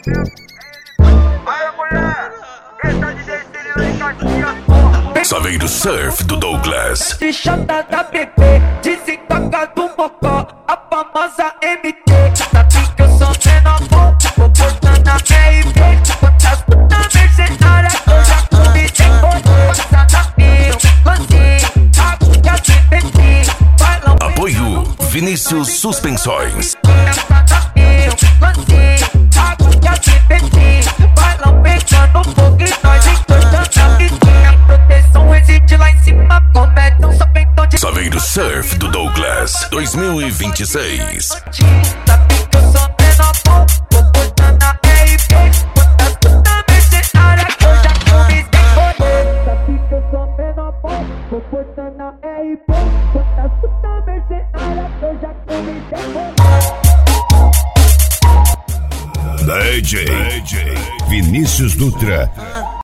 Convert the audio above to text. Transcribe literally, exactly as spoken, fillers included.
Saveiro Surf do Douglas. De chata da bebê, desentoca do mocó, a famosa M T. Sabe que eu sou menor bom, vou botar na R P. Quantas putas mercenárias eu já comi, tem boa, passada mil, lancinho, agulha de bebê. Apoio Vinícius Suspensões. Passada mil, lancinho, agulha de bebê. Bailão pegando fogo e nós entortando a vizinha. Proteção reside lá em cima, cometam só peitão de Saveiro Surf do Douglas dois mil e vinte e seis. Sabe que eu sou menor bom, vou botar na R P. Quantas putas mercenárias eu já comi sem poder. Sabe que eu sou menor bom, vou botar na R P. Quantas putas mercenárias eu já comi sem poder. D J Vinícius Dutra.